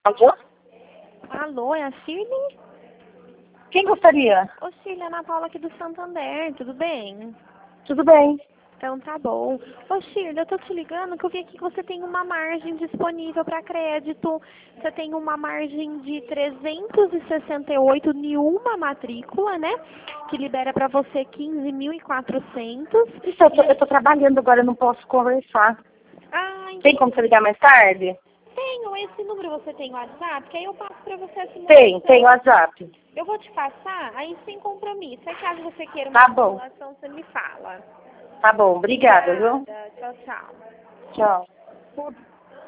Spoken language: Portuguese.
Alô? Alô, é a Shirley? Quem gostaria? Ô, Shirley, Ana Paula aqui do Santander, tudo bem? Tudo bem. Então tá bom. Ô, Shirley, eu tô te ligando que eu vi aqui que você tem uma margem disponível para crédito. Você tem uma margem de 368 em uma matrícula, né? Que libera para você 15.400. Então, eu tô trabalhando agora, eu não posso conversar. Ah, Tem como você ligar mais tarde? tenho. Esse número você tem WhatsApp? Que aí eu passo para você a Tem simulação. WhatsApp. Eu vou te passar, aí sem compromisso. Aí caso você queira uma Tá bom. simulação, você me fala. Tá bom, obrigada, viu? Obrigada. Tchau, tchau. Tchau.